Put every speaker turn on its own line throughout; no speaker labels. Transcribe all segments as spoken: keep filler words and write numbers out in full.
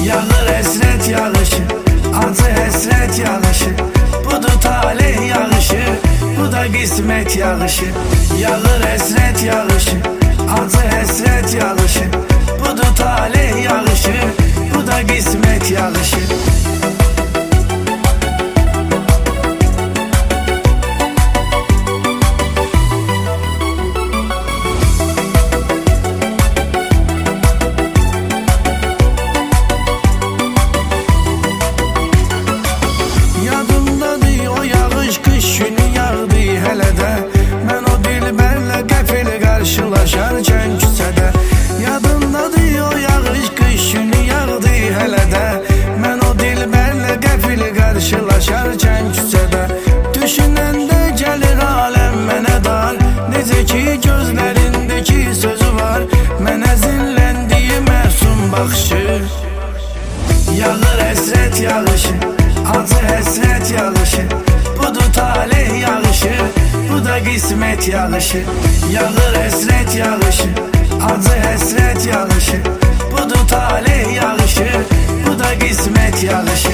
Yağır esret yağışı, acı hesret yağışı. Budur talih yağışı, bu da kısmet yağışı. Yağır esret yağışı, acı hesret yağışı. Budur talih yağışı, bu da kısmet yağışı.
Karşılaşarken küçədə yadındadır o yağış qış günü yağdı hələ də. Mən o dilbərlə qəfil qarşılaşarkən küçədə düşünəndə gəlir aləm mənə dar. Necə ki gözlərindəki sözü var, mənə zinləndiyi məsum baxışı.
Yağır əsrət yağışı, acı həsrət yağışı. Budur talih yağışı, bu da kısmet yağışı. Yağır esret yağışı, acı hesret yağışı. Budur talih yağışı, bu da kısmet yağışı.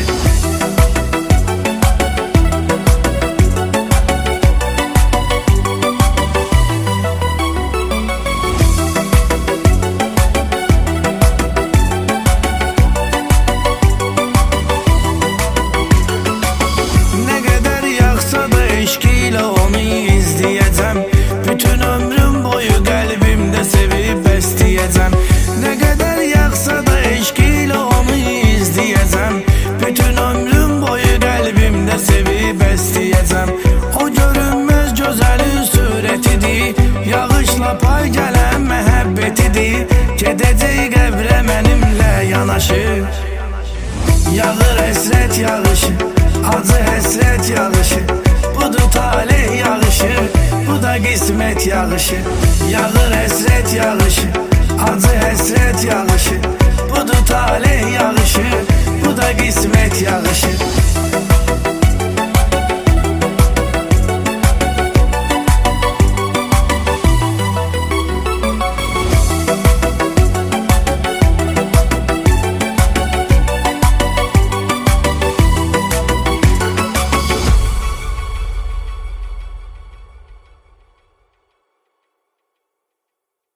Eşkiyle onu izleyeceğim. Bütün ömrüm boyu kalbimde sevip besleyeceğim. Ne kadar yaksa da eşkiyle onu izleyeceğim. Bütün ömrüm boyu kalbimde sevip besleyeceğim. O görünmez güzelin suretidir, yağışla pay gelen mehabbetidir. Gedeceği qəbrə mənimlə yanaşı.
Yağır esret yağışı, acı hesret yağışı. Budur talih yağışı, bu da kısmet yağışı. Yağır esret yağışı, acı hesret yağışı.